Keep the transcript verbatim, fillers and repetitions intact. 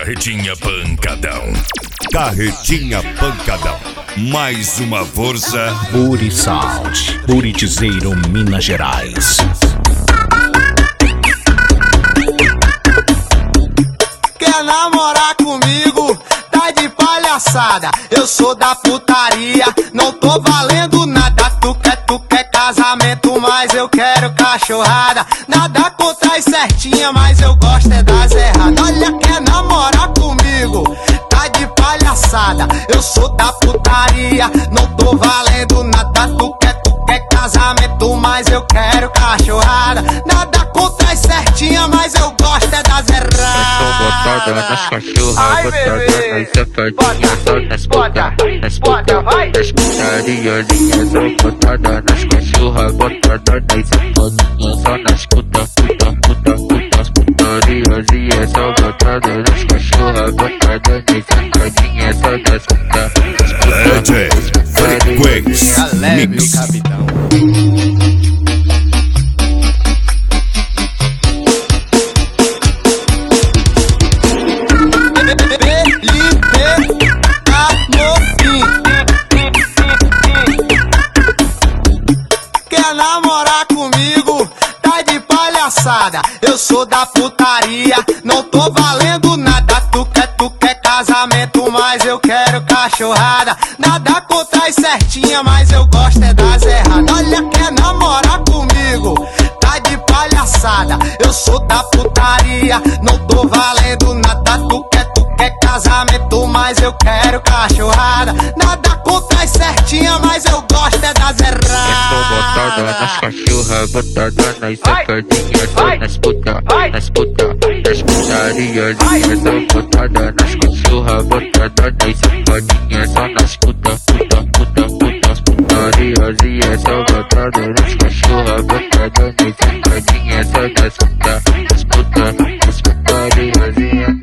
Carretinha Pancadão. Carretinha Pancadão. Mais uma força. Booty Sound, Buritizeiro, Minas Gerais. Quer namorar comigo? Tá de palhaçada. Eu sou da putaria, não tô valendo nada. Tu quer, tu quer casamento, mas eu quero cachorrada. Nada contra as certinhas, mas eu gosto é das erradas. Olha, quer namorar comigo? Tá de palhaçada. Eu sou da putaria, não tô valendo nada. Tu quer, tu quer casamento, mas eu quero cachorrada. Nada contra as certinhas, mas eu gosto é das erradas. Eu tô botada nas cachorras, botada nas safadinhas, só nas puta, nas puta, nas putariazinhas. Só botada nas cachorras, botada nas safadinhas, só nas puta, puta, puta, puta, nas putariazinhas. Só botada nas cachorras, botada nas safadinhas, só nas puta, nas D J Frequência Mix. Capitão. Quer namorar comigo? Tá de palhaçada. Eu sou da putaria, não tô valendo nada. Tu quer, tu quer casamento, mas eu quero cachorrada. Nada contra as certinhas, mas eu gosto é das erradas. Olha, quer namorar comigo? Tá de palhaçada. Eu sou da putaria, não tô valendo nada. Tu quer, tu quer casamento, mas eu quero cachorrada. Nada contra as certinhas, mas eu gosto é das erradas. Eu tô botada nas cachorras, botada nas safadinhas, só nas puta, nas puta, nas putariazinhas. Só botada nas cachorras, botada nas safadinhas, só nas puta, puta, puta, puta, nas putariazinhas. Só botada nas cachorras, botada nas safadinhas, só nas puta, nas puta, nas putariazinhas.